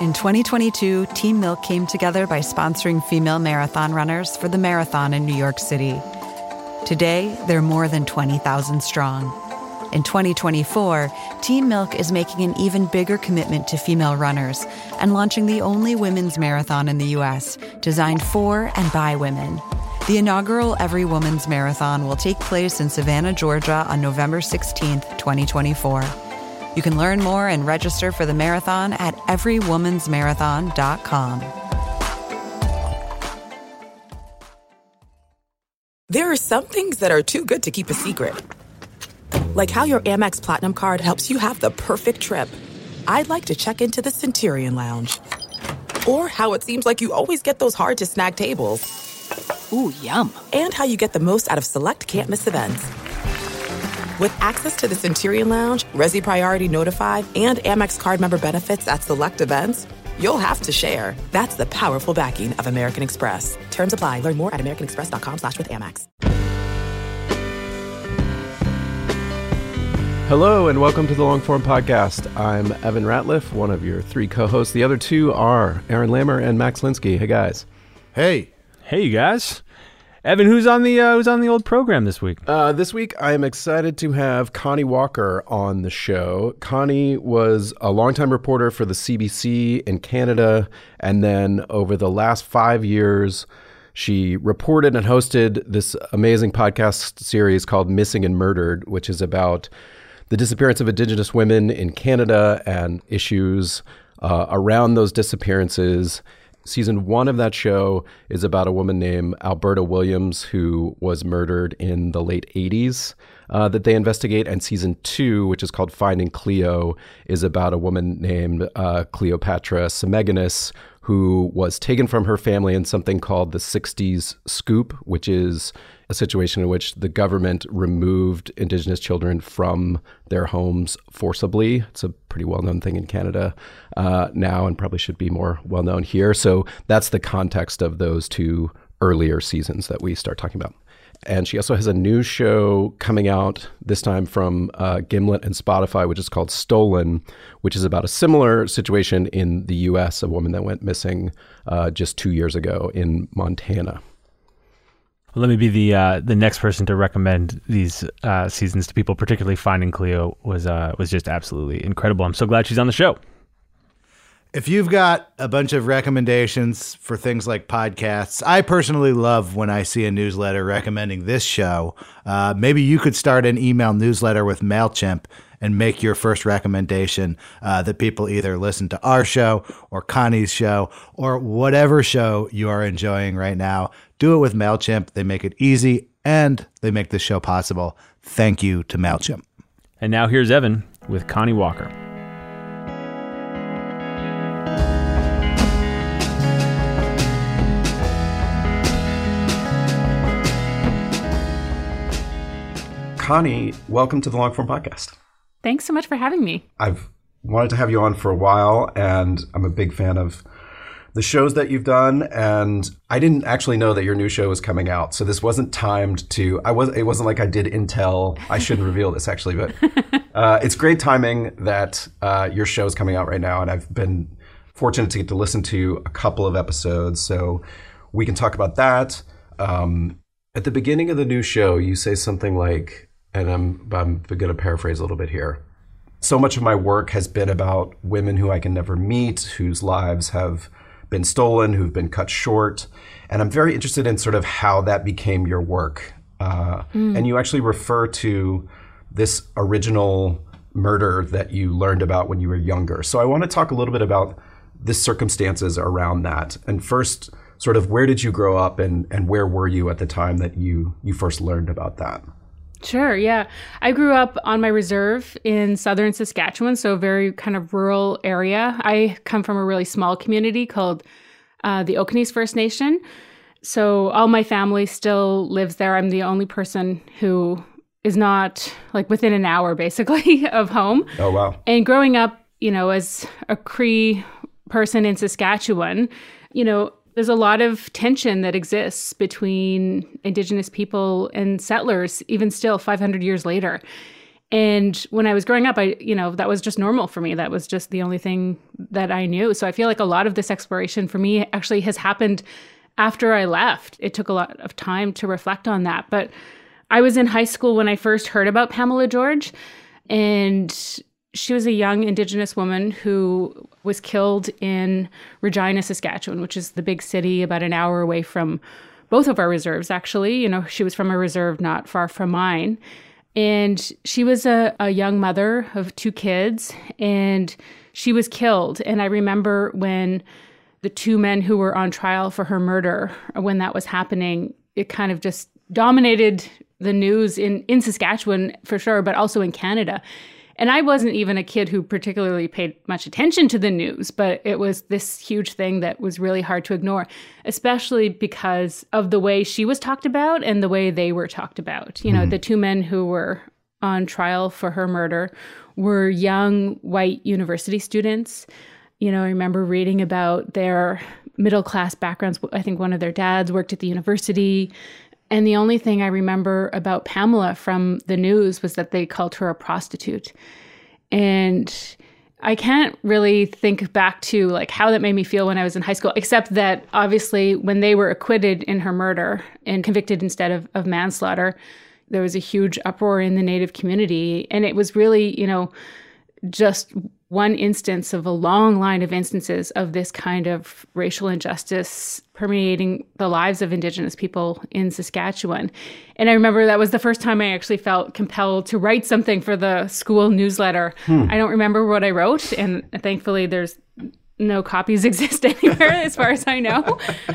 In 2022, Team Milk came together by sponsoring female marathon runners for the marathon in New York City. Today, they're more than 20,000 strong. In 2024, Team Milk is making an even bigger commitment to female runners and launching the only women's marathon in the U.S. designed for and by women. The inaugural Every Woman's Marathon will take place in Savannah, Georgia on November 16th, 2024. You can learn more and register for the marathon at everywomansmarathon.com. There are some things that are too good to keep a secret. Like how your Amex Platinum card helps you have the perfect trip. I'd like to check into the Centurion Lounge. Or how it seems like you always get those hard-to-snag tables. Ooh, yum. And how you get the most out of select can't-miss events. With access to the Centurion Lounge, Resi Priority Notified, and Amex card member benefits at select events, you'll have to share. That's the powerful backing of American Express. Terms apply. Learn more at americanexpress.com/withAmex. Hello and welcome to the Longform Podcast. I'm Evan Ratliff, one of your three co-hosts. The other two are Aaron Lammer and Max Linsky. Hey guys. Hey you guys. Evan, who's on the old program this week? This week, I am excited to have Connie Walker on the show. Connie was a longtime reporter for the CBC in Canada, and then over the last 5 years, she reported and hosted this amazing podcast series called Missing and Murdered, which is about the disappearance of Indigenous women in Canada and issues around those disappearances. Season 1 of that show is about a woman named Alberta Williams who was murdered in the late 80s that they investigate. And season 2, which is called Finding Cleo, is about a woman named Cleopatra Semeganis who was taken from her family in something called the 60s Scoop, which is a situation in which the government removed Indigenous children from their homes forcibly. It's a pretty well-known thing in Canada now and probably should be more well-known here. So that's the context of those two earlier seasons that we start talking about. And she also has a new show coming out, this time from Gimlet and Spotify, which is called Stolen, which is about a similar situation in the U.S., a woman that went missing just 2 years ago in Montana. Well, let me be the next person to recommend these seasons to people, particularly Finding Cleo was just absolutely incredible. I'm so glad she's on the show. If you've got a bunch of recommendations for things like podcasts, I personally love when I see a newsletter recommending this show. Maybe you could start an email newsletter with MailChimp and make your first recommendation that people either listen to our show or Connie's show or whatever show you are enjoying right now. Do it with MailChimp. They make it easy and they make this show possible. Thank you to MailChimp. And now here's Evan with Connie Walker. Connie, welcome to the Longform Podcast. Thanks so much for having me. I've wanted to have you on for a while, and I'm a big fan of the shows that you've done, and I didn't actually know that your new show was coming out, so this wasn't timed to, it wasn't like I did intel. I shouldn't reveal this actually, but it's great timing that your show is coming out right now, and I've been fortunate to get to listen to a couple of episodes, so we can talk about that. At the beginning of the new show, you say something like, and I'm going to paraphrase a little bit here. So much of my work has been about women who I can never meet, whose lives have been stolen, who've been cut short. And I'm very interested in sort of how that became your work. And you actually refer to this original murder that you learned about when you were younger. So I want to talk a little bit about the circumstances around that. And first, sort of where did you grow up and where were you at the time that you first learned about that? Sure, yeah. I grew up on my reserve in southern Saskatchewan, so a very kind of rural area. I come from a really small community called the Okanese First Nation. So all my family still lives there. I'm the only person who is not like within an hour, basically, of home. Oh, wow. And growing up, as a Cree person in Saskatchewan, there's a lot of tension that exists between Indigenous people and settlers, even still 500 years later. And when I was growing up, that was just normal for me. That was just the only thing that I knew. So I feel like a lot of this exploration for me actually has happened after I left. It took a lot of time to reflect on that. But I was in high school when I first heard about Pamela George, and she was a young Indigenous woman who was killed in Regina, Saskatchewan, which is the big city about an hour away from both of our reserves, actually. She was from a reserve not far from mine. And she was a young mother of 2 kids, and she was killed. And I remember when the 2 men who were on trial for her murder, when that was happening, it kind of just dominated the news in Saskatchewan for sure, but also in Canada. And I wasn't even a kid who particularly paid much attention to the news, but it was this huge thing that was really hard to ignore, especially because of the way she was talked about and the way they were talked about. The 2 men who were on trial for her murder were young white university students. I remember reading about their middle-class backgrounds. I think one of their dads worked at the university. And the only thing I remember about Pamela from the news was that they called her a prostitute. And I can't really think back to like how that made me feel when I was in high school, except that obviously when they were acquitted in her murder and convicted instead of manslaughter, there was a huge uproar in the Native community. And it was really, just one instance of a long line of instances of this kind of racial injustice permeating the lives of Indigenous people in Saskatchewan. And I remember that was the first time I actually felt compelled to write something for the school newsletter. I don't remember what I wrote, and thankfully there's no copies exist anywhere as far as I know.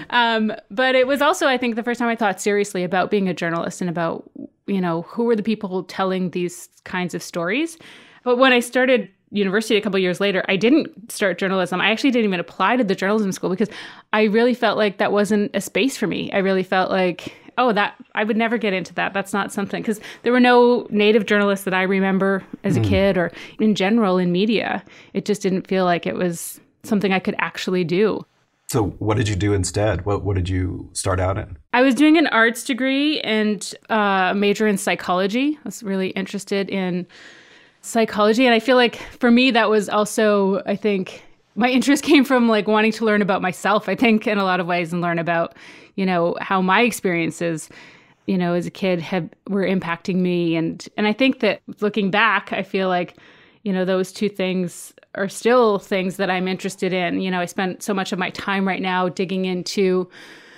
But it was also, I think, the first time I thought seriously about being a journalist and about, who were the people telling these kinds of stories. But when I started university a couple of years later, I didn't start journalism. I actually didn't even apply to the journalism school because I really felt like that wasn't a space for me. I really felt like, I would never get into that. That's not something, because there were no Native journalists that I remember as a kid or in general in media. It just didn't feel like it was something I could actually do. So what did you do instead? What did you start out in? I was doing an arts degree and a major in psychology. I was really interested in psychology. And I feel like for me, that was also, I think, my interest came from like wanting to learn about myself, I think, in a lot of ways, and learn about, how my experiences, as a kid were impacting me. And I think that looking back, I feel like, those 2 things are still things that I'm interested in. I spent so much of my time right now digging into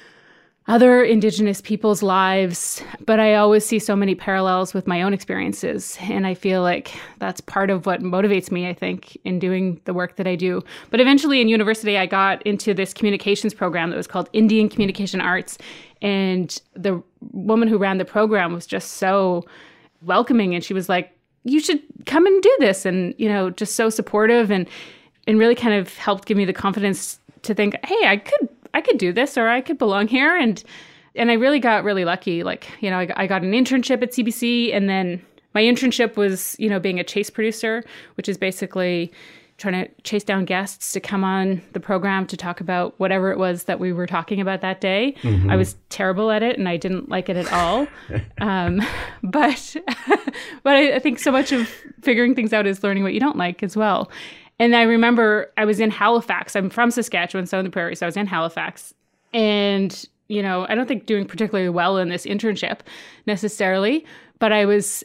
other Indigenous people's lives, but I always see so many parallels with my own experiences. And I feel like that's part of what motivates me, I think, in doing the work that I do. But eventually in university, I got into this communications program that was called Indian Communication Arts. And the woman who ran the program was just so welcoming. And she was like, you should come and do this. And, just so supportive and really kind of helped give me the confidence to think, hey, I could do this, or I could belong here. And I really got really lucky. Like, I got an internship at CBC, and then my internship was, being a chase producer, which is basically trying to chase down guests to come on the program to talk about whatever it was that we were talking about that day. I was terrible at it, and I didn't like it at all. But I think so much of figuring things out is learning what you don't like as well. And I remember I was in Halifax. I'm from Saskatchewan, Southern Prairie, so I was in Halifax. And, I don't think doing particularly well in this internship necessarily, but I was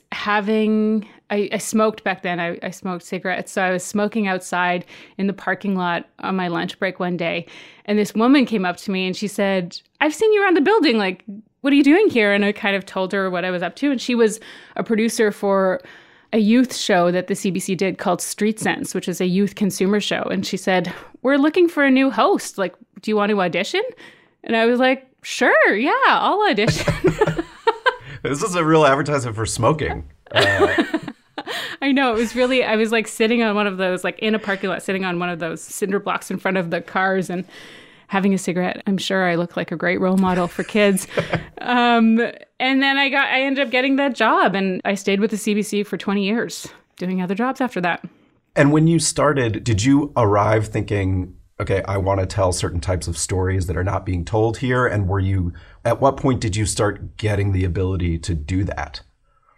I smoked back then. I smoked cigarettes. So I was smoking outside in the parking lot on my lunch break one day. And this woman came up to me and she said, I've seen you around the building. Like, what are you doing here? And I kind of told her what I was up to. And she was a producer for a youth show that the CBC did called Street Sense, which is a youth consumer show. And she said, we're looking for a new host. Like, do you want to audition? And I was like, sure, yeah, I'll audition. This is a real advertisement for smoking. I know. It was really, I was like sitting on one of those, like in a parking lot, sitting on one of those cinder blocks in front of the cars and having a cigarette. I'm sure I look like a great role model for kids. And then I ended up getting that job, and I stayed with the CBC for 20 years, doing other jobs after that. And when you started, did you arrive thinking, okay, I want to tell certain types of stories that are not being told here? And at what point did you start getting the ability to do that?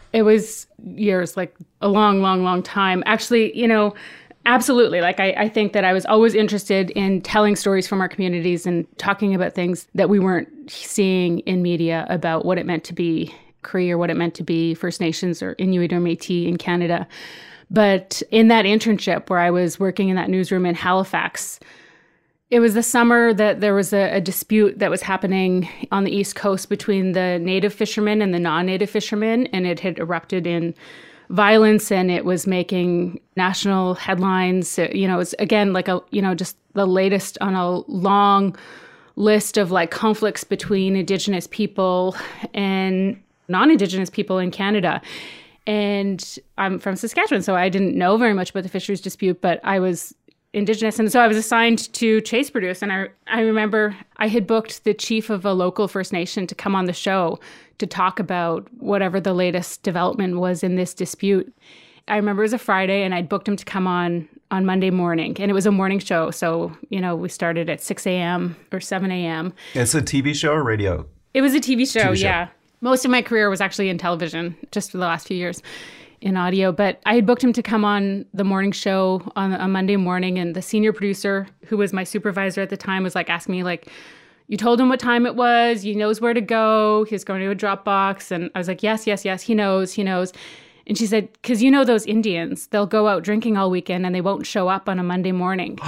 It was years, like a long, long, long time. Actually, absolutely. Like, I think that I was always interested in telling stories from our communities and talking about things that we weren't seeing in media about what it meant to be Cree or what it meant to be First Nations or Inuit or Métis in Canada. But in that internship where I was working in that newsroom in Halifax, it was the summer that there was a dispute that was happening on the East Coast between the native fishermen and the non-native fishermen, and it had erupted in violence, and it was making national headlines. It was, again, like just the latest on a long list of like conflicts between Indigenous people and non-Indigenous people in Canada. And I'm from Saskatchewan, so I didn't know very much about the fisheries dispute, but I was Indigenous. And so I was assigned to chase produce. And I remember I had booked the chief of a local First Nation to come on the show to talk about whatever the latest development was in this dispute. I remember it was a Friday, and I'd booked him to come on Monday morning. And it was a morning show. So, we started at 6 a.m. or 7 a.m. It's a TV show or radio? It was a TV show, TV show. Yeah. Most of my career was actually in television, just for the last few years in audio. But I had booked him to come on the morning show on a Monday morning. And the senior producer, who was my supervisor at the time, was like asking me, like, you told him what time it was. He knows where to go. He's going to a Dropbox. And I was like, yes. He knows. And she said, because those Indians, they'll go out drinking all weekend and they won't show up on a Monday morning.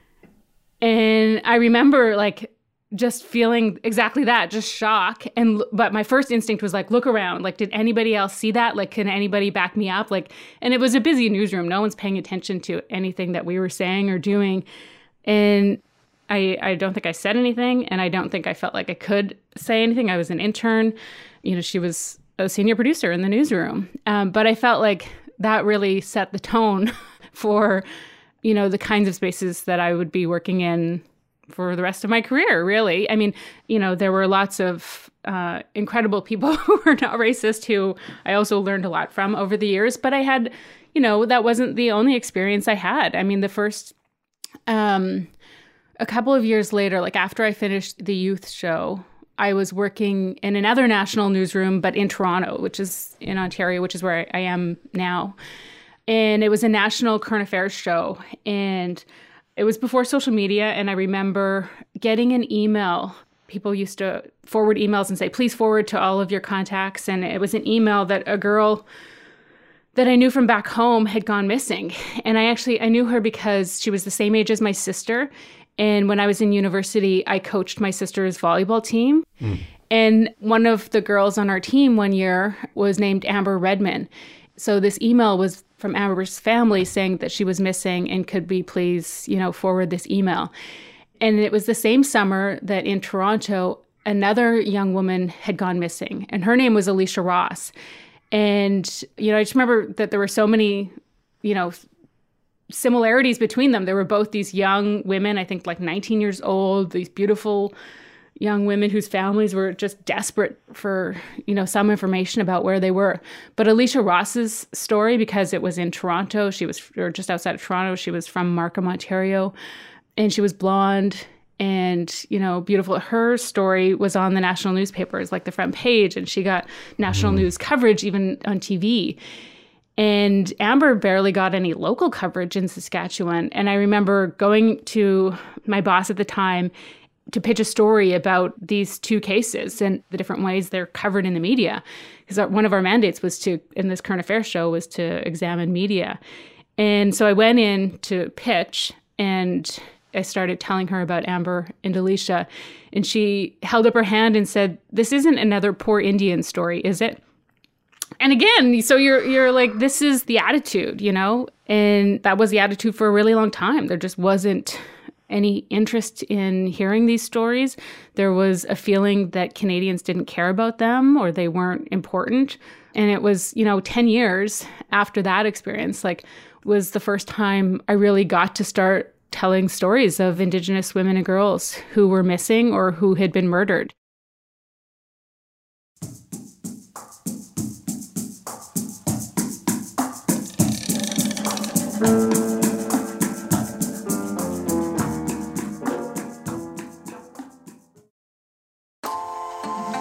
And I remember like just feeling exactly that, just shock. But my first instinct was like, look around. Like, did anybody else see that? Like, can anybody back me up? Like, and it was a busy newsroom. No one's paying attention to anything that we were saying or doing. And I don't think I said anything. And I don't think I felt like I could say anything. I was an intern. She was a senior producer in the newsroom. But I felt like that really set the tone for, the kinds of spaces that I would be working in for the rest of my career, really. I mean, there were lots of incredible people who were not racist who I also learned a lot from over the years. But I had, that wasn't the only experience I had. I mean, the first, a couple of years later, like after I finished the youth show, I was working in another national newsroom, but in Toronto, which is in Ontario, which is where I am now. And it was a national current affairs show. And it was before social media, and I remember getting an email. People used to forward emails and say, please forward to all of your contacts. And it was an email that a girl that I knew from back home had gone missing. And I knew her because she was the same age as my sister. And when I was in university, I coached my sister's volleyball team. And one of the girls on our team one year was named Amber Redman. So this email was from Amber's family saying that she was missing and could we please, forward this email. And it was the same summer that in Toronto, another young woman had gone missing, and her name was Alicia Ross. And, I just remember that there were so many, similarities between them. There were both these young women, I think like 19 years old, these beautiful young women whose families were just desperate for, some information about where they were. But Alicia Ross's story, because it was in Toronto, or just outside of Toronto, she was from Markham, Ontario, and she was blonde and, beautiful. Her story was on the national newspapers, like the front page, and she got national news coverage even on TV. And Amber barely got any local coverage in Saskatchewan. And I remember going to my boss at the time to pitch a story about these two cases and the different ways they're covered in the media. Because one of our mandates was in this current affairs show, was to examine media. And so I went in to pitch, and I started telling her about Amber and Alicia. And she held up her hand and said, this isn't another poor Indian story, is it? And again, so you're like, this is the attitude, And that was the attitude for a really long time. There just wasn't any interest in hearing these stories. There was a feeling that Canadians didn't care about them or they weren't important. And it was, 10 years after that experience, was the first time I really got to start telling stories of Indigenous women and girls who were missing or who had been murdered.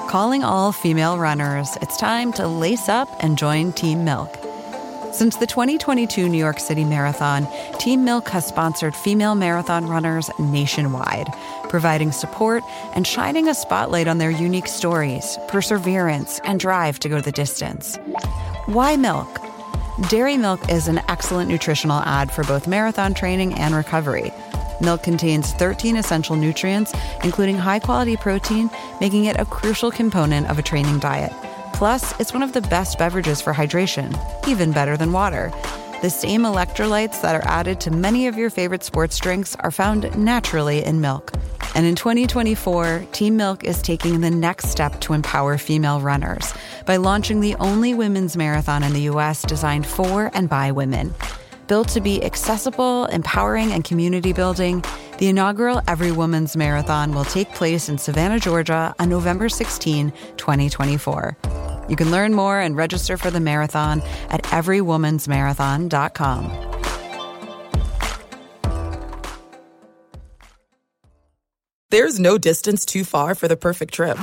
Calling all female runners, it's time to lace up and join Team Milk. Since the 2022 New York City Marathon, Team Milk has sponsored female marathon runners nationwide, providing support and shining a spotlight on their unique stories, perseverance, and drive to go the distance. Why milk? Dairy milk is an excellent nutritional add for both marathon training and recovery. Milk contains 13 essential nutrients, including high-quality protein, making it a crucial component of a training diet. Plus, it's one of the best beverages for hydration, even better than water. The same electrolytes that are added to many of your favorite sports drinks are found naturally in milk. And in 2024, Team Milk is taking the next step to empower female runners by launching the only women's marathon in the U.S. designed for and by women. Built to be accessible, empowering, and community building, the inaugural Every Woman's Marathon will take place in Savannah, Georgia on November 16, 2024. You can learn more and register for the marathon at everywomansmarathon.com. There's no distance too far for the perfect trip.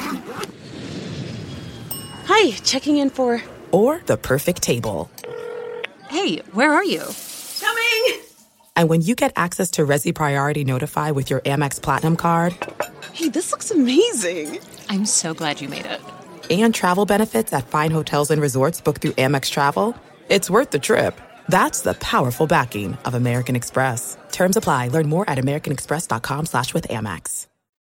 Hi, checking in for... Or the perfect table. Hey, where are you? Coming! And when you get access to Resi Priority Notify with your Amex Platinum card... Hey, this looks amazing. I'm so glad you made it. And travel benefits at fine hotels and resorts booked through Amex Travel, it's worth the trip. That's the powerful backing of American Express. Terms apply. Learn more at americanexpress.com/withAmex.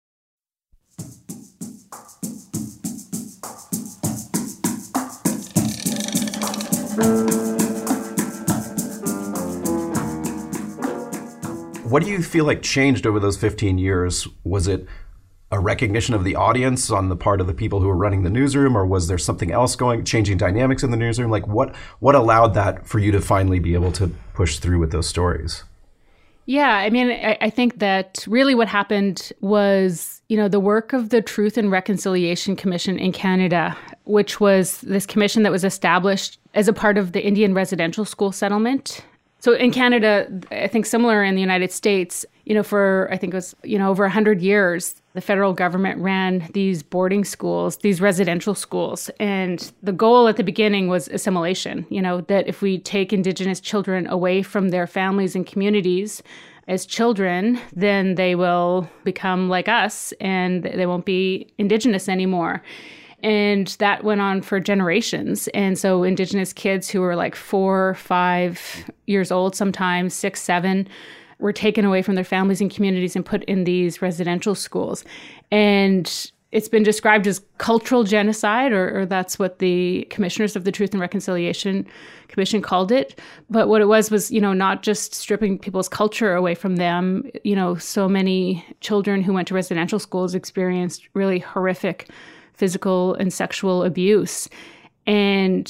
What do you feel like changed over those 15 years? Was it a recognition of the audience on the part of the people who were running the newsroom, or was there something else changing dynamics in the newsroom? Like what allowed that for you to finally be able to push through with those stories? Yeah, I mean, I think that really what happened was, the work of the Truth and Reconciliation Commission in Canada, which was this commission that was established as a part of the Indian residential school settlement. So in Canada, I think similar in the United States, for I think it was, over 100 years, the federal government ran these boarding schools, these residential schools. And the goal at the beginning was assimilation, that if we take Indigenous children away from their families and communities as children, then they will become like us and they won't be Indigenous anymore. And that went on for generations. And so Indigenous kids who were like 4, 5 years old, sometimes 6, 7, were taken away from their families and communities and put in these residential schools. And it's been described as cultural genocide, or that's what the commissioners of the Truth and Reconciliation Commission called it. But what it was, not just stripping people's culture away from them. So many children who went to residential schools experienced really horrific physical and sexual abuse. And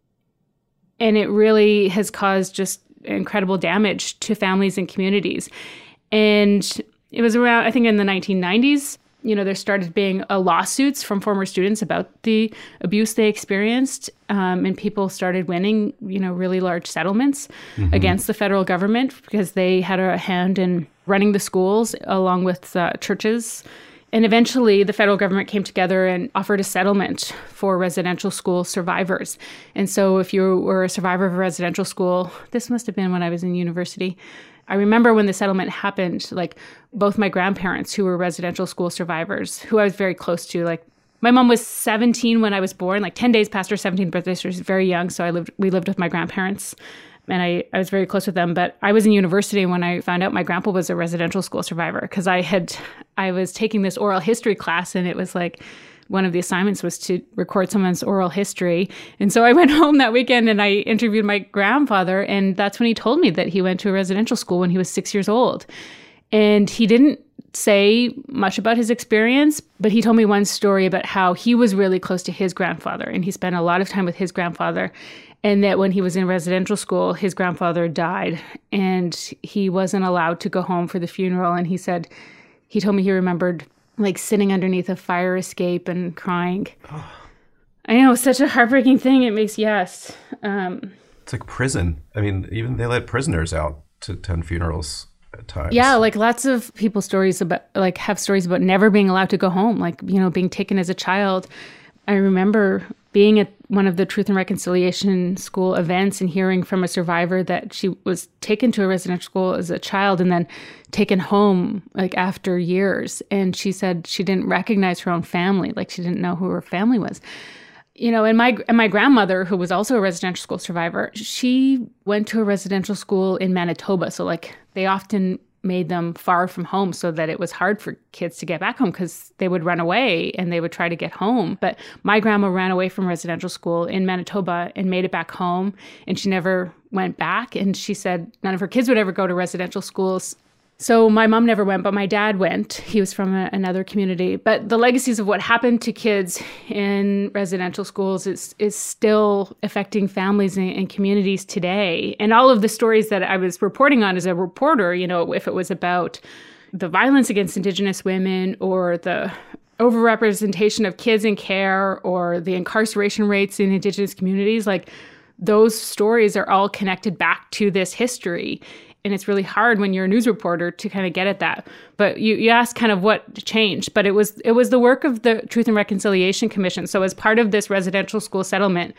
it really has caused just incredible damage to families and communities. And it was around, I think in the 1990s, there started being lawsuits from former students about the abuse they experienced. And people started winning, really large settlements against the federal government because they had a hand in running the schools along with churches. And eventually, the federal government came together and offered a settlement for residential school survivors. And so if you were a survivor of a residential school, this must have been when I was in university. I remember when the settlement happened, like both my grandparents who were residential school survivors, who I was very close to, like my mom was 17 when I was born, like 10 days past her 17th birthday. So she was very young. So we lived with my grandparents. And I was very close with them. But I was in university when I found out my grandpa was a residential school survivor, because I was taking this oral history class, and it was like one of the assignments was to record someone's oral history. And so I went home that weekend and I interviewed my grandfather, and that's when he told me that he went to a residential school when he was 6 years old. And he didn't say much about his experience, but he told me one story about how he was really close to his grandfather, and he spent a lot of time with his grandfather. And that when he was in residential school, his grandfather died and he wasn't allowed to go home for the funeral. And he told me he remembered like sitting underneath a fire escape and crying. Oh. I know, such a heartbreaking thing. It makes, yes. It's like prison. I mean, even they let prisoners out to attend funerals. at times. Yeah, like lots of people's stories about, like, have stories about never being allowed to go home, like, you know, being taken as a child. I remember being at one of the Truth and Reconciliation School events and hearing from a survivor that she was taken to a residential school as a child and then taken home, like, after years. And she said she didn't recognize her own family, like she didn't know who her family was. You know, and my grandmother, who was also a residential school survivor, she went to a residential school in Manitoba. So, like, they often made them far from home so that it was hard for kids to get back home because they would run away and they would try to get home. But my grandma ran away from residential school in Manitoba and made it back home, and she never went back. And she said none of her kids would ever go to residential schools. So my mom never went, but my dad went. He was from another community. But the legacies of what happened to kids in residential schools is still affecting families and communities today. And all of the stories that I was reporting on as a reporter, you know, if it was about the violence against Indigenous women or the overrepresentation of kids in care or the incarceration rates in Indigenous communities, like, those stories are all connected back to this history. And it's really hard when you're a news reporter to kind of get at that. But you asked kind of what changed. But it was the work of the Truth and Reconciliation Commission. So as part of this residential school settlement,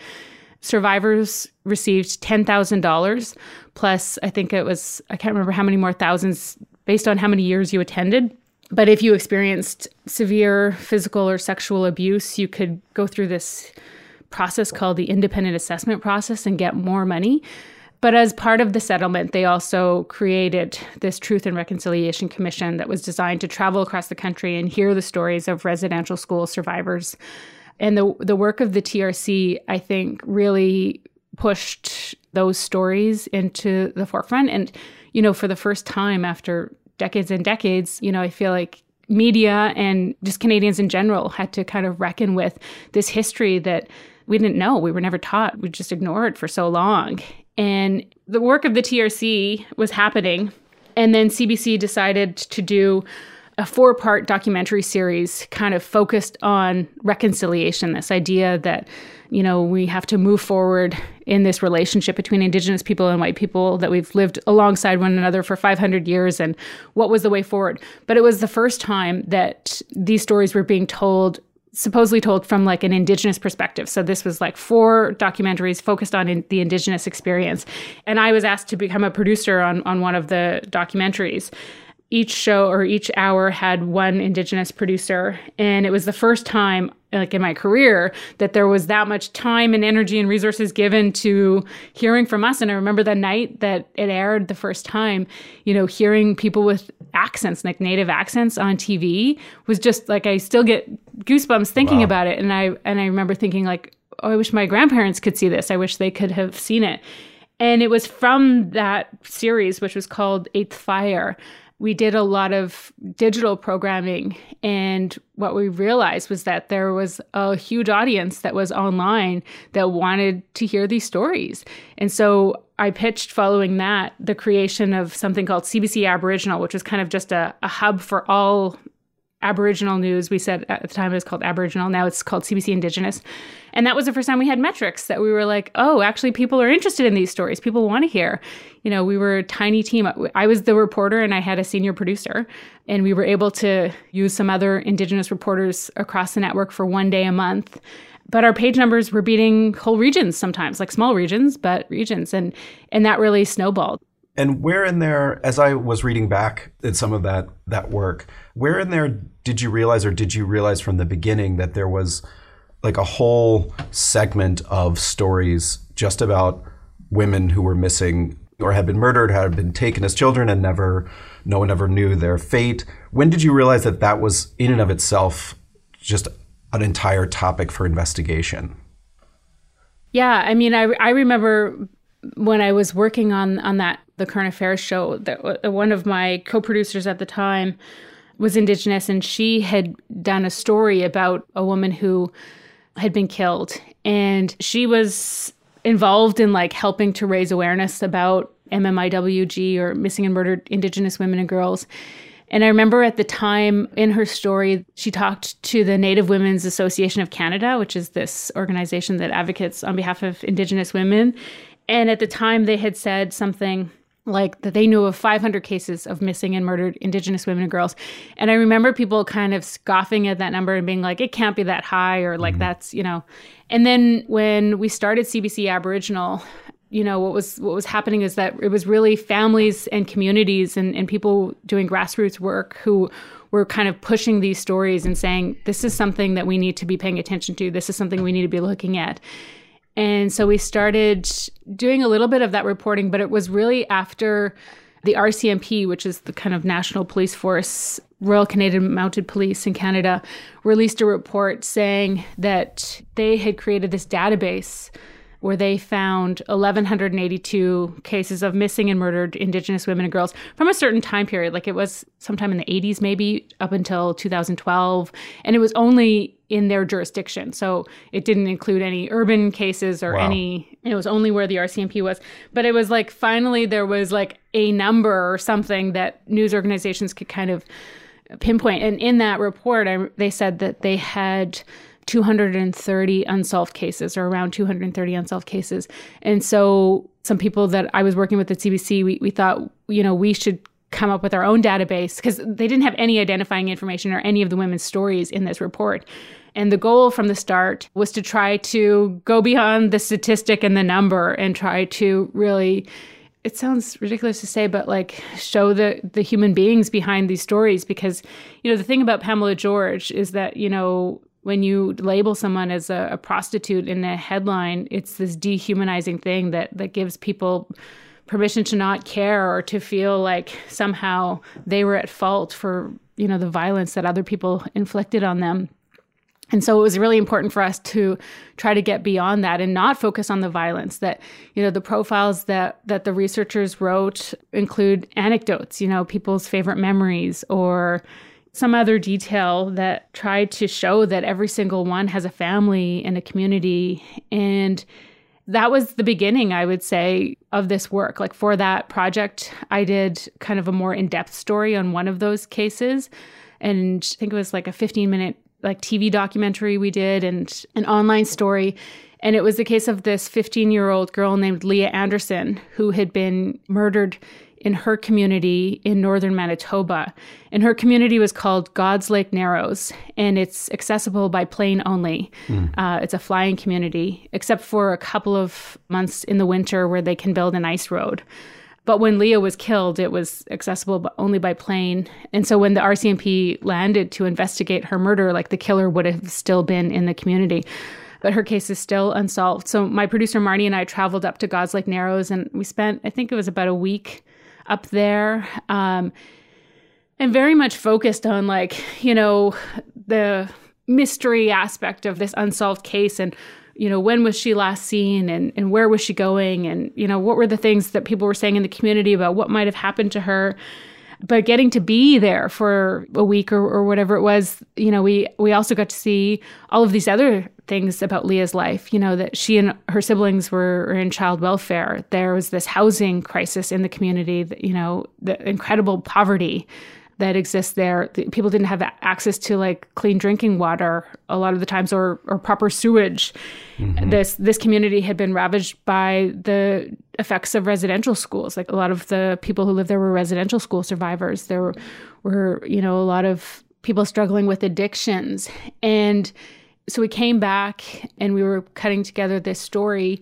survivors received $10,000 plus, I think it was, I can't remember how many more thousands based on how many years you attended. But if you experienced severe physical or sexual abuse, you could go through this process called the independent assessment process and get more money. But as part of the settlement, they also created this Truth and Reconciliation Commission that was designed to travel across the country and hear the stories of residential school survivors. And the work of the TRC, I think, really pushed those stories into the forefront. And, you know, for the first time after decades and decades, you know, I feel like media and just Canadians in general had to kind of reckon with this history that we didn't know. We were never taught. We just ignored for so long. And the work of the TRC was happening. And then CBC decided to do a 4-part documentary series kind of focused on reconciliation, this idea that, you know, we have to move forward in this relationship between Indigenous people and white people that we've lived alongside one another for 500 years, and what was the way forward. But it was the first time that these stories were being told, supposedly told from like an Indigenous perspective. So this was like 4 documentaries focused on the Indigenous experience. And I was asked to become a producer on one of the documentaries. Each show or each hour had one Indigenous producer. And it was the first time, like in my career, that there was that much time and energy and resources given to hearing from us. And I remember the night that it aired the first time, you know, hearing people with accents, like native accents on TV was just like, I still get goosebumps thinking about it. And I remember thinking like, oh, I wish my grandparents could see this. I wish they could have seen it. And it was from that series, which was called Eighth Fire, we did a lot of digital programming, and what we realized was that there was a huge audience that was online that wanted to hear these stories. And so I pitched, following that, the creation of something called CBC Aboriginal, which was kind of just a hub for all Aboriginal news. We said at the time it was called Aboriginal. Now it's called CBC Indigenous. And that was the first time we had metrics that we were like, oh, actually people are interested in these stories. People want to hear. You know, we were a tiny team. I was the reporter and I had a senior producer. And we were able to use some other Indigenous reporters across the network for one day a month. But our page numbers were beating whole regions sometimes, like small regions, but regions. And that really snowballed. And where in there, as I was reading back at some of that work, where in there did you realize from the beginning that there was like a whole segment of stories just about women who were missing or had been murdered, had been taken as children, and no one ever knew their fate? When did you realize that was in and of itself just an entire topic for investigation? Yeah, I mean, I remember when I was working on that, the Current Affairs show, that one of my co-producers at the time was Indigenous, and she had done a story about a woman who had been killed. And she was involved in like helping to raise awareness about MMIWG, or missing and murdered Indigenous women and girls. And I remember at the time in her story, she talked to the Native Women's Association of Canada, which is this organization that advocates on behalf of Indigenous women. And at the time they had said something like that they knew of 500 cases of missing and murdered Indigenous women and girls. And I remember people kind of scoffing at that number and being like, it can't be that high, or like that's, you know. And then when we started CBC Aboriginal, you know, what was happening is that it was really families and communities and people doing grassroots work who were kind of pushing these stories and saying, this is something that we need to be paying attention to. This is something we need to be looking at. And so we started doing a little bit of that reporting, but it was really after the RCMP, which is the kind of National Police Force, Royal Canadian Mounted Police in Canada, released a report saying that they had created this database where they found 1,182 cases of missing and murdered Indigenous women and girls from a certain time period. Like it was sometime in the 80s, maybe up until 2012. And it was only in their jurisdiction. So it didn't include any urban cases or it was only where the RCMP was. But it was like, finally, there was like a number or something that news organizations could kind of pinpoint. And in that report, they said that they had 230 unsolved cases, or around 230 unsolved cases. And so some people that I was working with at CBC, we thought, you know, we should come up with our own database, because they didn't have any identifying information or any of the women's stories in this report. And the goal from the start was to try to go beyond the statistic and the number and try to really, it sounds ridiculous to say, but like show the human beings behind these stories. Because, you know, the thing about Pamela George is that, you know, when you label someone as a prostitute in a headline, it's this dehumanizing thing that gives people permission to not care or to feel like somehow they were at fault for, you know, the violence that other people inflicted on them. And so it was really important for us to try to get beyond that and not focus on the violence. That, you know, the profiles that the researchers wrote include anecdotes, you know, people's favorite memories, or some other detail that tried to show that every single one has a family and a community. And that was the beginning, I would say, of this work. Like for that project, I did kind of a more in-depth story on one of those cases. And I think it was like a 15-minute like TV documentary we did, and an online story. And it was the case of this 15-year-old girl named Leah Anderson, who had been murdered in her community in northern Manitoba. And her community was called God's Lake Narrows, and it's accessible by plane only. It's a flying community, except for a couple of months in the winter where they can build an ice road. But when Leah was killed, it was accessible only by plane. And so when the RCMP landed to investigate her murder, like the killer would have still been in the community. But her case is still unsolved. So my producer Marnie and I traveled up to God's Lake Narrows, and we spent, I think it was about a week up there, and very much focused on, like, you know, the mystery aspect of this unsolved case, and, you know, when was she last seen, and where was she going, and, you know, what were the things that people were saying in the community about what might have happened to her. But getting to be there for a week or whatever it was, you know, we also got to see all of these other things about Leah's life, you know, that she and her siblings were in child welfare. There was this housing crisis in the community, that, you know, the incredible poverty that exists there. People didn't have access to like clean drinking water a lot of the times, or proper sewage. Mm-hmm. This community had been ravaged by the effects of residential schools. Like a lot of the people who lived there were residential school survivors. There were, you know, a lot of people struggling with addictions. And so we came back and we were cutting together this story,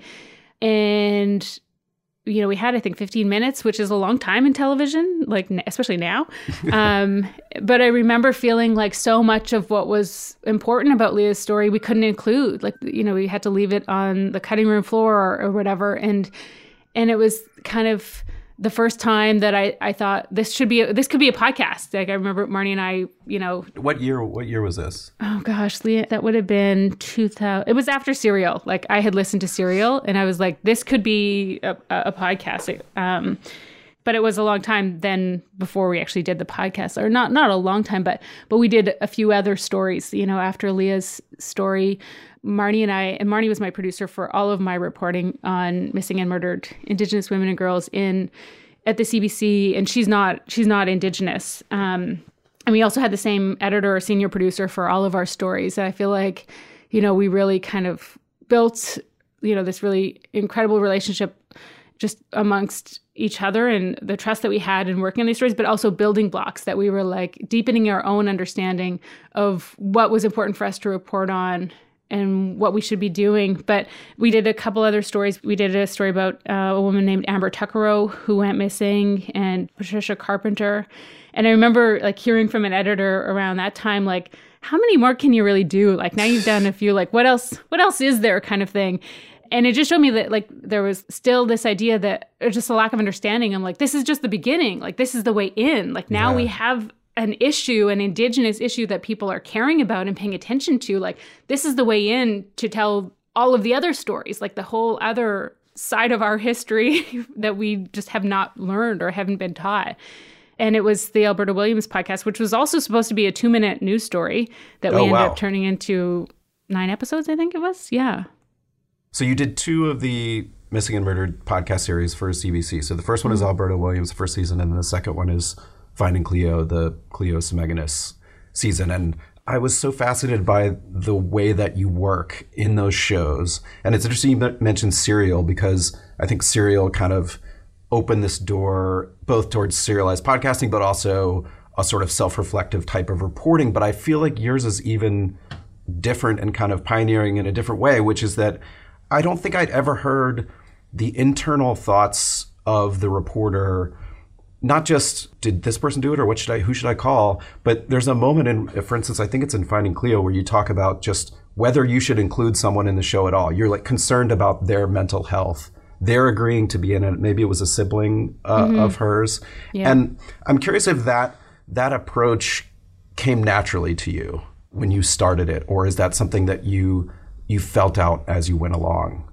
and you know, we had, I think, 15 minutes, which is a long time in television, like especially now. But I remember feeling like so much of what was important about Leah's story we couldn't include. Like, you know, we had to leave it on the cutting room floor or whatever. And it was kind of the first time that I thought this could be a podcast. Like I remember Marnie and I, you know. What year was this? Oh gosh, Leah, that would have been 2000. It was after Serial. Like I had listened to Serial and I was like, this could be a podcast. But it was a long time then before we actually did the podcast, or not a long time, but we did a few other stories, you know, after Leah's story. Marnie and I, and Marnie was my producer for all of my reporting on missing and murdered Indigenous women and girls at the CBC, and she's not Indigenous. And we also had the same editor or senior producer for all of our stories. And I feel like, you know, we really kind of built, you know, this really incredible relationship just amongst each other and the trust that we had in working on these stories, but also building blocks that we were like deepening our own understanding of what was important for us to report on and what we should be doing. But we did a couple other stories. We did a story about a woman named Amber Tuckerow who went missing, and Patricia Carpenter. And I remember like hearing from an editor around that time, like, how many more can you really do? Like, now you've done a few, like, what else is there kind of thing? And it just showed me that, like, there was still this idea that there's just a lack of understanding. I'm like, this is just the beginning. Like, this is the way in. Like, now we have an issue, an Indigenous issue that people are caring about and paying attention to. Like, this is the way in to tell all of the other stories, like the whole other side of our history that we just have not learned or haven't been taught. And it was the Alberta Williams podcast, which was also supposed to be a 2-minute news story that we ended up turning into 9 episodes, I think it was. Yeah. So you did 2 of the Missing and Murdered podcast series for CBC. So the first one is Alberta Williams, the first season, and then the second one is Finding Cleo, the Cleo Semeganis season. And I was so fascinated by the way that you work in those shows. And it's interesting you mentioned Serial, because I think Serial kind of opened this door both towards serialized podcasting, but also a sort of self-reflective type of reporting. But I feel like yours is even different and kind of pioneering in a different way, which is that I don't think I'd ever heard the internal thoughts of the reporter, not just did this person do it or who should I call, but there's a moment in, for instance, I think it's in Finding Cleo, where you talk about just whether you should include someone in the show at all. You're like concerned about their mental health. They're agreeing to be in it. Maybe it was a sibling of hers. Yeah. And I'm curious if that approach came naturally to you when you started it, or is that something that you felt out as you went along?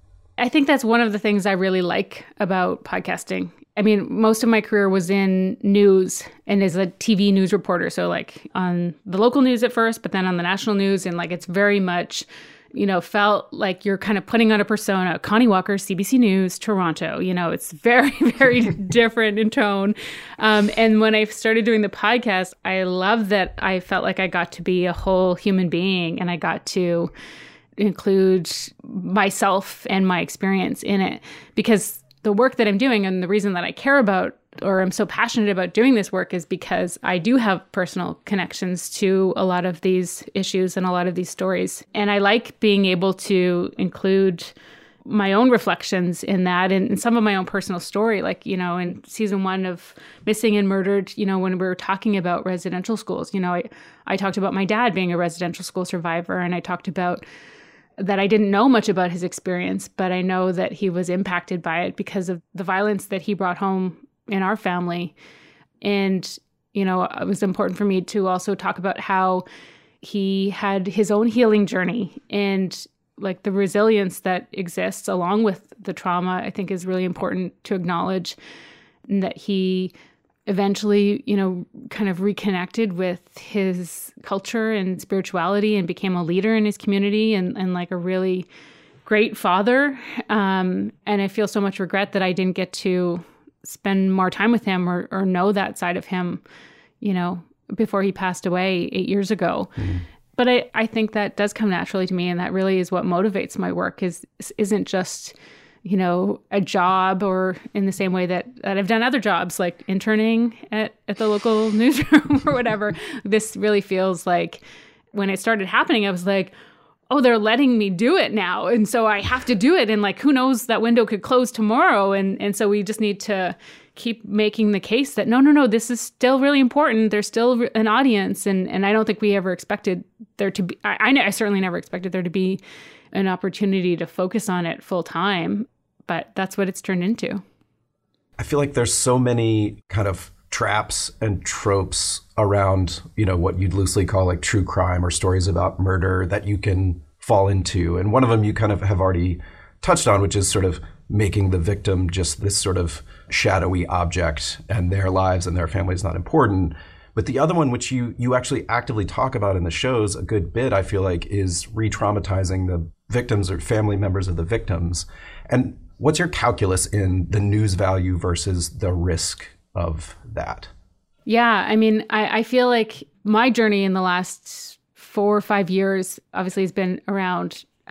I think that's one of the things I really like about podcasting. I mean, most of my career was in news and as a TV news reporter. So like on the local news at first, but then on the national news. And like, it's very much, felt like you're kind of putting on a persona. Connie Walker, CBC News, Toronto. It's very, very different in tone. And when I started doing the podcast, I love that I felt like I got to be a whole human being, and I got to include myself and my experience in it, because the work that I'm doing and the reason that I care about or I'm so passionate about doing this work is because I do have personal connections to a lot of these issues and a lot of these stories. And I like being able to include my own reflections in that and some of my own personal story. Like, in season 1 of Missing and Murdered, when we were talking about residential schools, I talked about my dad being a residential school survivor, and I talked about that I didn't know much about his experience, but I know that he was impacted by it because of the violence that he brought home in our family. And, it was important for me to also talk about how he had his own healing journey, and like the resilience that exists along with the trauma, I think is really important to acknowledge, and that he eventually, kind of reconnected with his culture and spirituality and became a leader in his community and like a really great father. And I feel so much regret that I didn't get to spend more time with him or know that side of him, before he passed away 8 years ago. Mm-hmm. But I think that does come naturally to me, and that really is what motivates my work, isn't just a job, or in the same way that I've done other jobs like interning at the local newsroom or whatever. This really feels like when it started happening, I was like, oh, they're letting me do it now. And so I have to do it. And like, who knows, that window could close tomorrow. And so we just need to keep making the case that no, this is still really important. There's still an audience. And I don't think we ever expected there to be, I certainly never expected there to be an opportunity to focus on it full time, but that's what it's turned into. I feel like there's so many kind of traps and tropes around, what you'd loosely call like true crime or stories about murder that you can fall into. And one of them you kind of have already touched on, which is sort of making the victim just this sort of shadowy object, and their lives and their families not important. But the other one, which you actually actively talk about in the shows a good bit, I feel like, is re-traumatizing the victims or family members of the victims. And what's your calculus in the news value versus the risk of that? Yeah, I mean, I feel like my journey in the last 4 or 5 years obviously has been around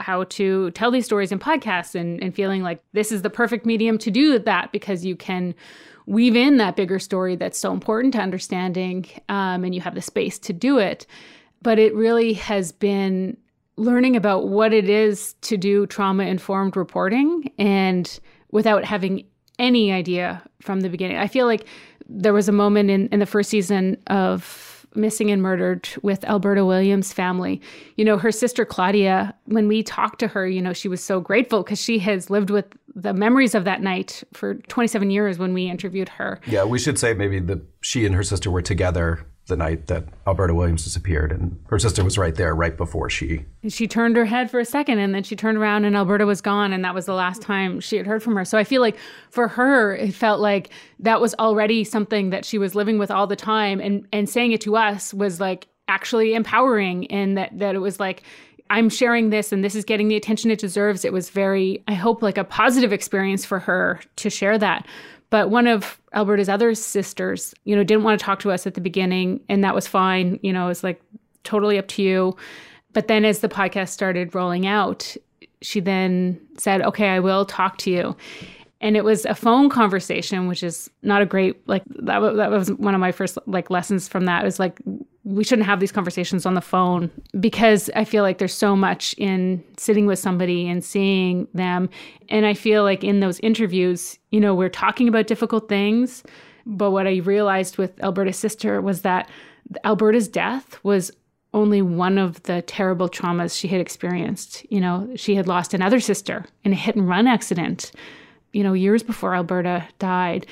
how to tell these stories in podcasts and feeling like this is the perfect medium to do that because you can weave in that bigger story that's so important to understanding, and you have the space to do it. But it really has been learning about what it is to do trauma-informed reporting and without having any idea from the beginning. I feel like there was a moment in the first season of Missing and Murdered with Alberta Williams' family. You know, her sister Claudia, when we talked to her, you know, she was so grateful because she has lived with the memories of that night for 27 years when we interviewed her. Yeah, we should say maybe that she and her sister were together the night that Alberta Williams disappeared, and her sister was right there right before she turned her head for a second, and then she turned around and Alberta was gone, and that was the last time she had heard from her. So I feel like for her, it felt like that was already something that she was living with all the time, and saying it to us was like actually empowering, and that it was like, I'm sharing this and this is getting the attention it deserves. It was very, I hope, like a positive experience for her to share that. But one of Alberta's other sisters, you know, didn't want to talk to us at the beginning, and that was fine. You know, it was like totally up to you. But then as the podcast started rolling out, she then said, okay, I will talk to you. And it was a phone conversation, which is not a great, like, that was one of my first, like, lessons from that. It was like, we shouldn't have these conversations on the phone because I feel like there's so much in sitting with somebody and seeing them. And I feel like in those interviews, you know, we're talking about difficult things. But what I realized with Alberta's sister was that Alberta's death was only one of the terrible traumas she had experienced. You know, she had lost another sister in a hit and run accident, you know, years before Alberta died.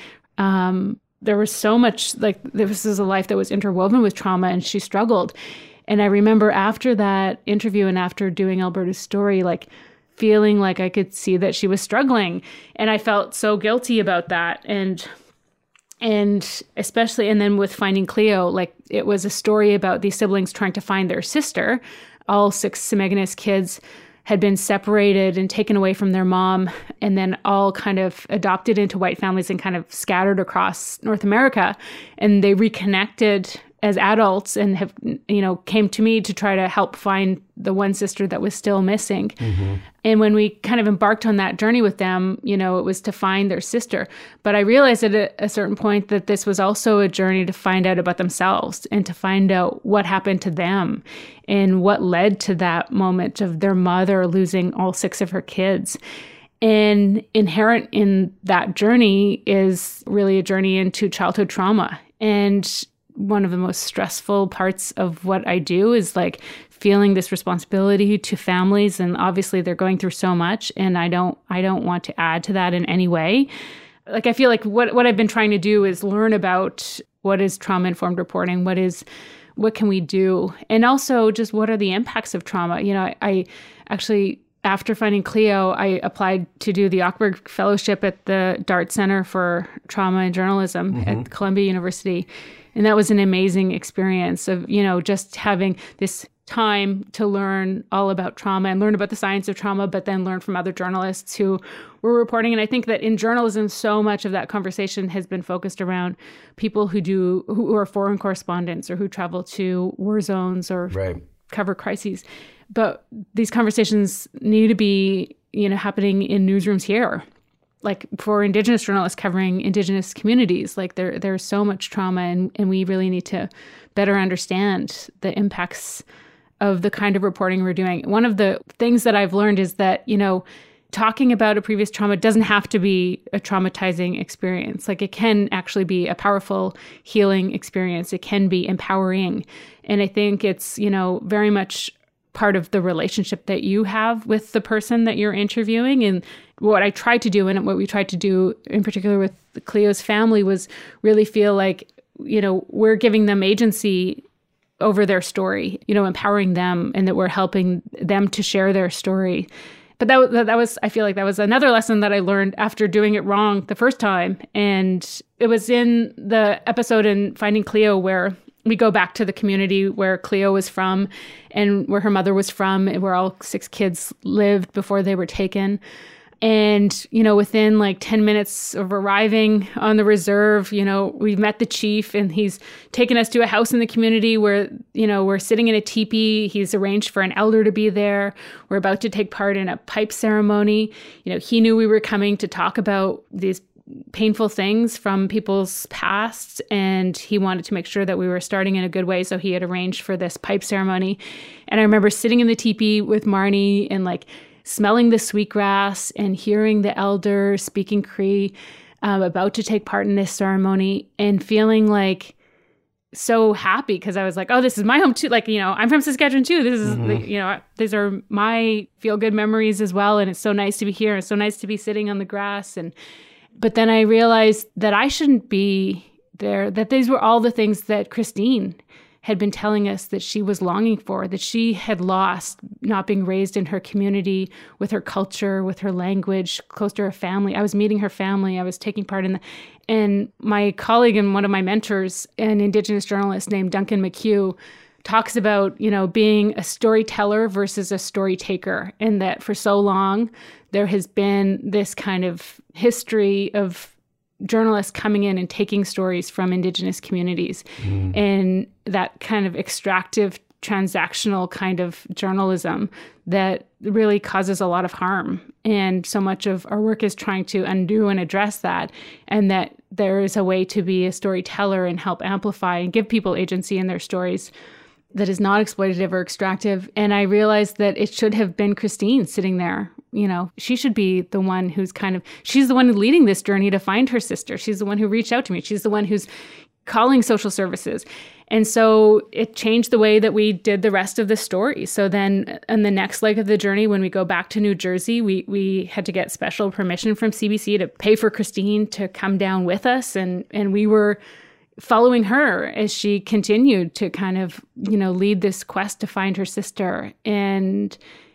There was so much, like, this is a life that was interwoven with trauma, and she struggled. And I remember after that interview and after doing Alberta's story, like, feeling like I could see that she was struggling. And I felt so guilty about that. And especially, and then with Finding Cleo, like, it was a story about these siblings trying to find their sister. All 6 Semeganist kids had been separated and taken away from their mom, and then all kind of adopted into white families and kind of scattered across North America. And they reconnected as adults and have, you know, came to me to try to help find the one sister that was still missing. Mm-hmm. And when we kind of embarked on that journey with them, you know, it was to find their sister. But I realized at a certain point that this was also a journey to find out about themselves and to find out what happened to them and what led to that moment of their mother losing all 6 of her kids. And inherent in that journey is really a journey into childhood trauma. And one of the most stressful parts of what I do is like feeling this responsibility to families, and obviously they're going through so much, and I don't want to add to that in any way. Like, I feel like what I've been trying to do is learn about what is trauma-informed reporting, what can we do, and also just what are the impacts of trauma. You know, I actually, after Finding Cleo, I applied to do the Ochberg Fellowship at the Dart Center for Trauma and Journalism at Columbia University. And that was an amazing experience of, you know, just having this time to learn all about trauma and learn about the science of trauma, but then learn from other journalists who were reporting. And I think that in journalism, so much of that conversation has been focused around people who are foreign correspondents or who travel to war zones or cover crises. But these conversations need to be, you know, happening in newsrooms here. Like for Indigenous journalists covering Indigenous communities, like there's so much trauma, and we really need to better understand the impacts of the kind of reporting we're doing. One of the things that I've learned is that, you know, talking about a previous trauma doesn't have to be a traumatizing experience. Like, it can actually be a powerful healing experience. It can be empowering. And I think it's, you know, very much part of the relationship that you have with the person that you're interviewing. And what I tried to do, and what we tried to do in particular with Cleo's family, was really feel like, you know, we're giving them agency over their story, you know, empowering them, and that we're helping them to share their story. But that was, I feel like that was another lesson that I learned after doing it wrong the first time. And it was in the episode in Finding Cleo where we go back to the community where Cleo was from and where her mother was from, and where all 6 kids lived before they were taken. And, you know, within like 10 minutes of arriving on the reserve, you know, we met the chief and he's taken us to a house in the community where, you know, we're sitting in a teepee. He's arranged for an elder to be there. We're about to take part in a pipe ceremony. You know, he knew we were coming to talk about these painful things from people's past, and he wanted to make sure that we were starting in a good way. So he had arranged for this pipe ceremony. And I remember sitting in the teepee with Marnie and like smelling the sweetgrass and hearing the elder speaking Cree about to take part in this ceremony and feeling like so happy because I was like, oh, this is my home too. Like, you know, I'm from Saskatchewan too. This is, you know, these are my feel-good memories as well. And it's so nice to be here. It's so nice to be sitting on the grass. But then I realized that I shouldn't be there, that these were all the things that Christine had been telling us that she was longing for, that she had lost not being raised in her community, with her culture, with her language, close to her family. I was meeting her family. I was taking part in and my colleague and one of my mentors, an Indigenous journalist named Duncan McHugh, talks about, you know, being a storyteller versus a story taker, and that for so long there has been this kind of history of journalists coming in and taking stories from Indigenous communities, and that kind of extractive, transactional kind of journalism that really causes a lot of harm. And so much of our work is trying to undo and address that, and that there is a way to be a storyteller and help amplify and give people agency in their stories that is not exploitative or extractive. And I realized that it should have been Christine sitting there. You know, she should be the one who's she's the one leading this journey to find her sister. She's the one who reached out to me. She's the one who's calling social services. And so it changed the way that we did the rest of the story. So then in the next leg of the journey, when we go back to New Jersey, we had to get special permission from CBC to pay for Christine to come down with us. And we were following her as she continued to kind of, you know, lead this quest to find her sister. And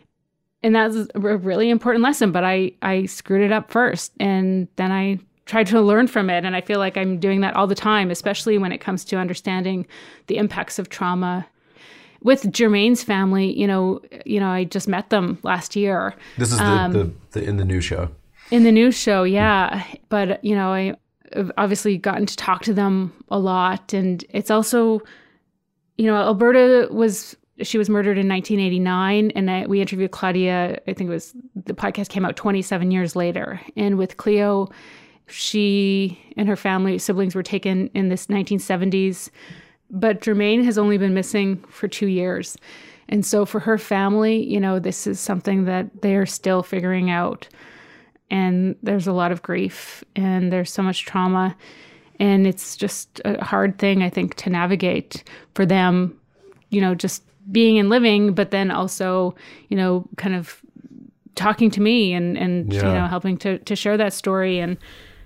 that's a really important lesson, but I screwed it up first. And then I tried to learn from it. And I feel like I'm doing that all the time, especially when it comes to understanding the impacts of trauma. With Jermaine's family, you know, I just met them last year. This is the in the new show. In the new show, yeah. But, you know, I've obviously gotten to talk to them a lot. And it's also, you know, Alberta she was murdered in 1989, and we interviewed Claudia. I think the podcast came out 27 years later. And with Cleo, she and her family, siblings were taken in this 1970s, but Jermaine has only been missing for 2 years. And so for her family, you know, this is something that they're still figuring out. And there's a lot of grief and there's so much trauma. And it's just a hard thing, I think, to navigate for them, you know, just being and living, but then also, you know, kind of talking to me and you know, helping to share that story. And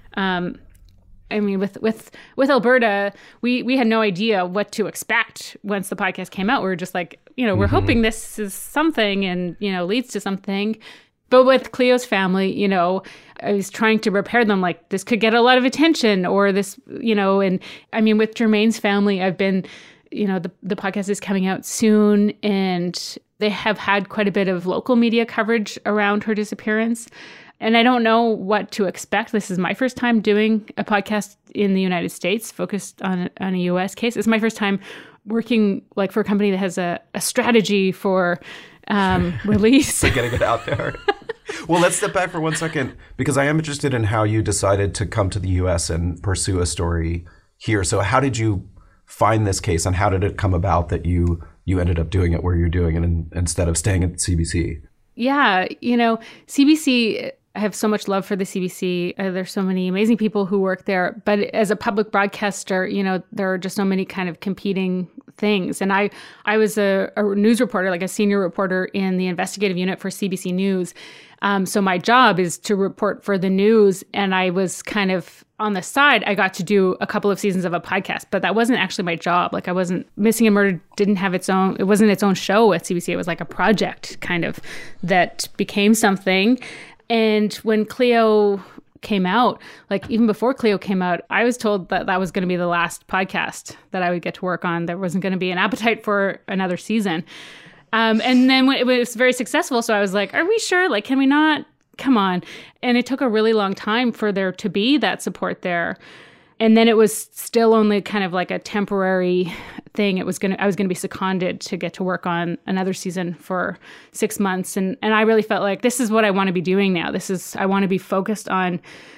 I mean, with Alberta, we had no idea what to expect once the podcast came out. We were just like, you know, we're hoping this is something and, you know, leads to something. But with Cleo's family, you know, I was trying to prepare them like this could get a lot of attention or this, you know, and I mean, with Jermaine's family, I've been, you know, the podcast is coming out soon and they have had quite a bit of local media coverage around her disappearance. And I don't know what to expect. This is my first time doing a podcast in the United States focused on a U.S. case. It's my first time working like for a company that has a strategy for release. For getting it out there. Well, let's step back for 1 second because I am interested in how you decided to come to the U.S. and pursue a story here. So how did you find this case and how did it come about that you ended up doing it where you're doing it instead of staying at CBC? Yeah, you know, CBC, I have so much love for the CBC. There's so many amazing people who work there. But as a public broadcaster, you know, there are just so many kind of competing things. And I was a news reporter, like a senior reporter in the investigative unit for CBC News. So my job is to report for the news. And I was kind of on the side, I got to do a couple of seasons of a podcast, but that wasn't actually my job. Like I wasn't, Missing and Murdered didn't have it wasn't its own show at CBC. It was like a project kind of that became something. And when Cleo came out, like even before Cleo came out, I was told that that was going to be the last podcast that I would get to work on. There wasn't going to be an appetite for another season. And then when it was very successful, so I was like, are we sure? Like, can we not come on. And it took a really long time for there to be that support there. And then it was still only kind of like a temporary thing. I was going to be seconded to get to work on another season for 6 months. And I really felt like this is what I want to be doing now. I want to be focused on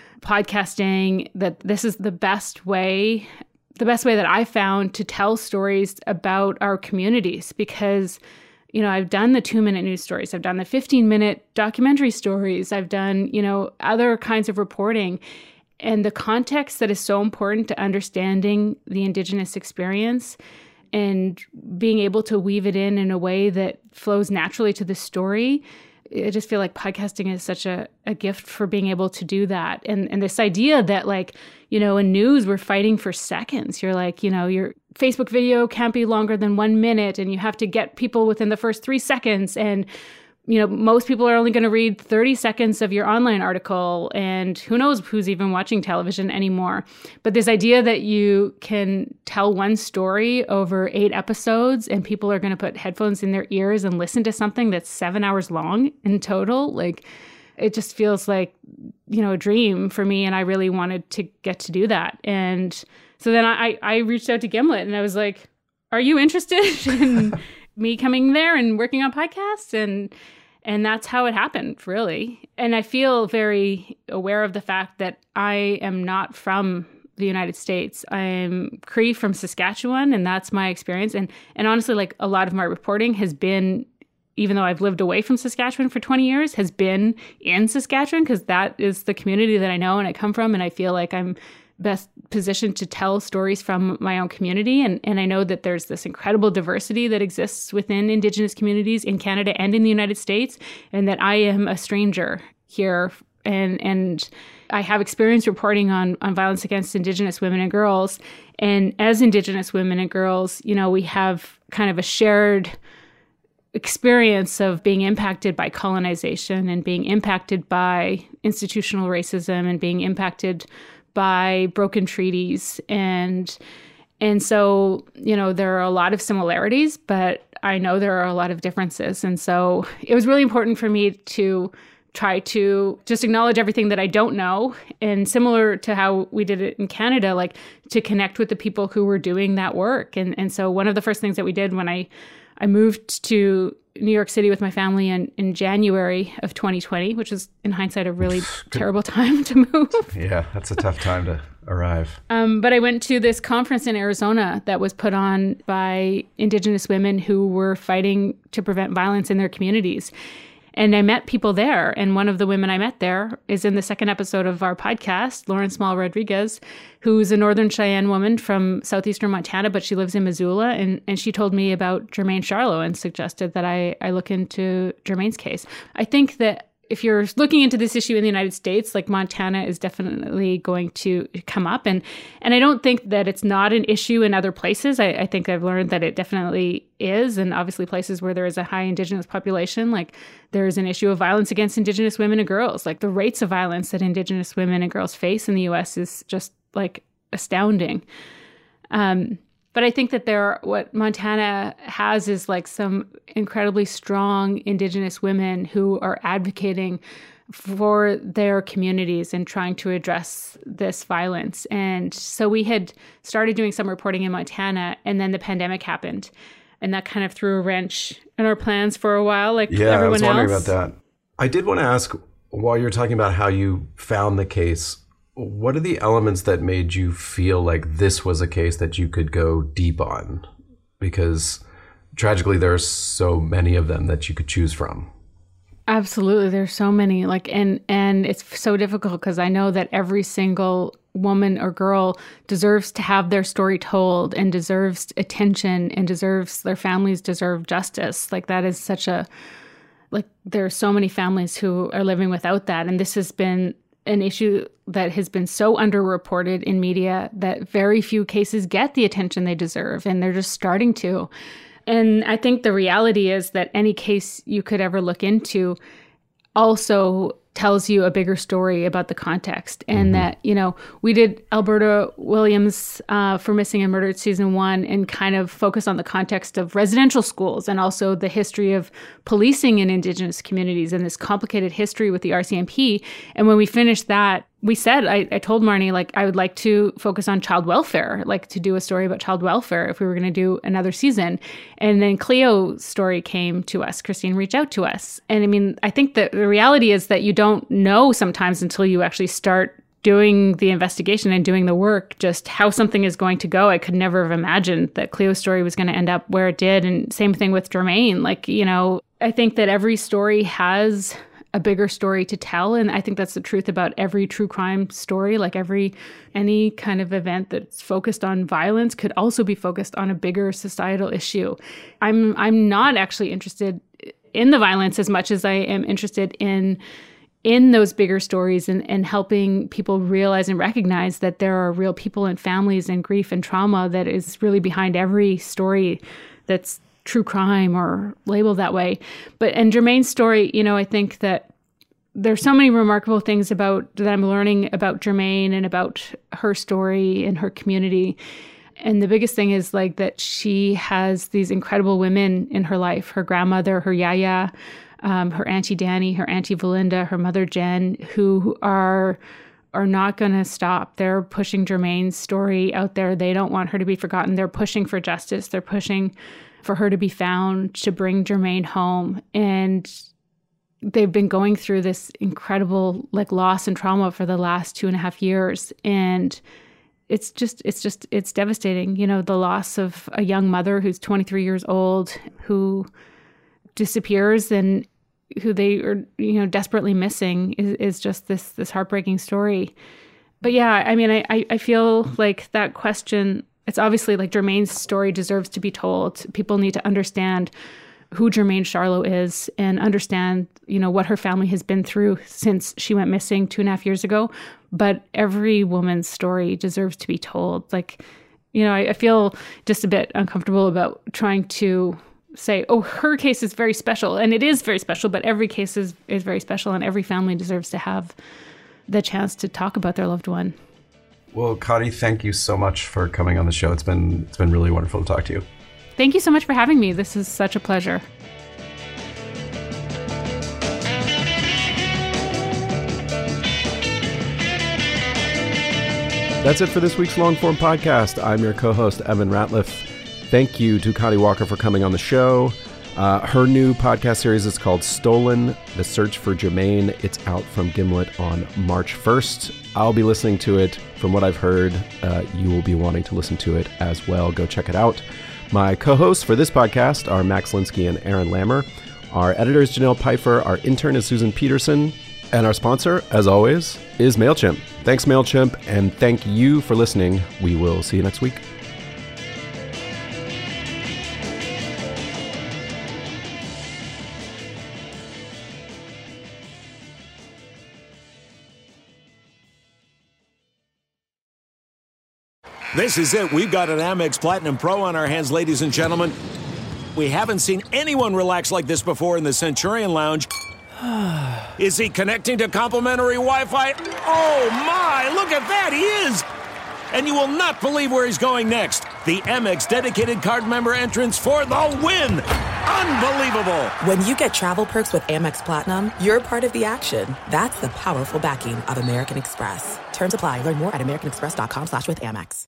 podcasting, that this is the best way that I found to tell stories about our communities, because I've done the 2-minute news stories. I've done the 15-minute documentary stories. I've done, other kinds of reporting. And the context that is so important to understanding the Indigenous experience and being able to weave it in a way that flows naturally to the story. I just feel like podcasting is such a gift for being able to do that. And this idea that in news, we're fighting for seconds. You're like, your Facebook video can't be longer than 1 minute and you have to get people within the first 3 seconds. And most people are only going to read 30 seconds of your online article, and who knows who's even watching television anymore. But this idea that you can tell one story over 8 episodes and people are going to put headphones in their ears and listen to something that's 7 hours long in total, it just feels like, a dream for me. And I really wanted to get to do that. And so then I reached out to Gimlet and I was like, are you interested in me coming there and working on podcasts? And that's how it happened, really. And I feel very aware of the fact that I am not from the United States. I'm Cree from Saskatchewan, and that's my experience. And honestly, a lot of my reporting has been, even though I've lived away from Saskatchewan for 20 years, has been in Saskatchewan, because that is the community that I know and I come from. And I feel like I'm best positioned to tell stories from my own community. And I know that there's this incredible diversity that exists within Indigenous communities in Canada and in the United States, and that I am a stranger here. And I have experience reporting on violence against Indigenous women and girls. And as Indigenous women and girls, we have kind of a shared experience of being impacted by colonization and being impacted by institutional racism and being impacted by broken treaties. And so, there are a lot of similarities, but I know there are a lot of differences. And so it was really important for me to try to just acknowledge everything that I don't know. And similar to how we did it in Canada, to connect with the people who were doing that work. And so one of the first things that we did when I moved to New York City with my family in January of 2020, which is in hindsight a really terrible time to move. Yeah, that's a tough time to arrive. But I went to this conference in Arizona that was put on by Indigenous women who were fighting to prevent violence in their communities. And I met people there. And one of the women I met there is in the second episode of our podcast, Lauren Small Rodriguez, who's a Northern Cheyenne woman from southeastern Montana, but she lives in Missoula. And she told me about Jermaine Charlo and suggested that I look into Jermaine's case. I think that if you're looking into this issue in the United States, Montana is definitely going to come up. And I don't think that it's not an issue in other places. I think I've learned that it definitely is. And obviously places where there is a high Indigenous population, there is an issue of violence against Indigenous women and girls. The rates of violence that Indigenous women and girls face in the U.S. is just astounding. But I think that what Montana has is some incredibly strong Indigenous women who are advocating for their communities and trying to address this violence. And so we had started doing some reporting in Montana, and then the pandemic happened. And that kind of threw a wrench in our plans for a while, everyone else. Yeah, I was wondering about that. I did want to ask, while you're talking about how you found the case, what are the elements that made you feel like this was a case that you could go deep on? Because tragically, there are so many of them that you could choose from. Absolutely. There's so many. And it's so difficult because I know that every single woman or girl deserves to have their story told and deserves attention and their families deserve justice. That is such there are so many families who are living without that. And this has been an issue that has been so underreported in media that very few cases get the attention they deserve, and they're just starting to. And I think the reality is that any case you could ever look into also tells you a bigger story about the context. And that, we did Alberta Williams for Missing and Murdered season 1 and kind of focus on the context of residential schools and also the history of policing in Indigenous communities and this complicated history with the RCMP. And when we finished that, we said, I told Marnie, I would like to focus on child welfare, to do a story about child welfare if we were going to do another season. And then Cleo's story came to us. Christine reached out to us. And I think that the reality is that you don't know sometimes until you actually start doing the investigation and doing the work, just how something is going to go. I could never have imagined that Cleo's story was going to end up where it did. And same thing with Jermaine. I think that every story has a bigger story to tell. And I think that's the truth about every true crime story. Any kind of event that's focused on violence could also be focused on a bigger societal issue. I'm not actually interested in the violence as much as I am interested in those bigger stories and helping people realize and recognize that there are real people and families and grief and trauma that is really behind every story that's true crime or labeled that way. And Jermaine's story, I think that there's so many remarkable things that I'm learning about Jermaine and about her story and her community. And the biggest thing is that she has these incredible women in her life, her grandmother, her yaya, her Auntie Danny, her Auntie Valinda, her mother Jen, who are not going to stop. They're pushing Jermaine's story out there. They don't want her to be forgotten. They're pushing for justice. They're pushing for her to be found, to bring Jermaine home. And they've been going through this incredible loss and trauma for the last 2.5 years. And it's devastating. The loss of a young mother who's 23 years old, who disappears and who they are, desperately missing is just this heartbreaking story. But yeah, I feel like that question, it's obviously Jermaine's story deserves to be told. People need to understand who Jermaine Charlo is and understand, what her family has been through since she went missing 2.5 years ago. But every woman's story deserves to be told. I feel just a bit uncomfortable about trying to say, oh, her case is very special. And it is very special, but every case is very special and every family deserves to have the chance to talk about their loved one. Well, Connie, thank you so much for coming on the show. It's been really wonderful to talk to you. Thank you so much for having me. This is such a pleasure. That's it for this week's Longform Podcast. I'm your co-host, Evan Ratliff. Thank you to Connie Walker for coming on the show. Her new podcast series is called Stolen, The Search for Jermaine. It's out from Gimlet on March 1st. I'll be listening to it. From what I've heard, you will be wanting to listen to it as well. Go check it out. My co-hosts for this podcast are Max Linsky and Aaron Lammer. Our editor is Janelle Pfeiffer. Our intern is Susan Peterson. And our sponsor, as always, is MailChimp. Thanks, MailChimp, and thank you for listening. We will see you next week. This is it. We've got an Amex Platinum Pro on our hands, ladies and gentlemen. We haven't seen anyone relax like this before in the Centurion Lounge. Is he connecting to complimentary Wi-Fi? Oh, my! Look at that! He is! And you will not believe where he's going next. The Amex dedicated card member entrance for the win! Unbelievable! When you get travel perks with Amex Platinum, you're part of the action. That's the powerful backing of American Express. Terms apply. Learn more at americanexpress.com/withAmex.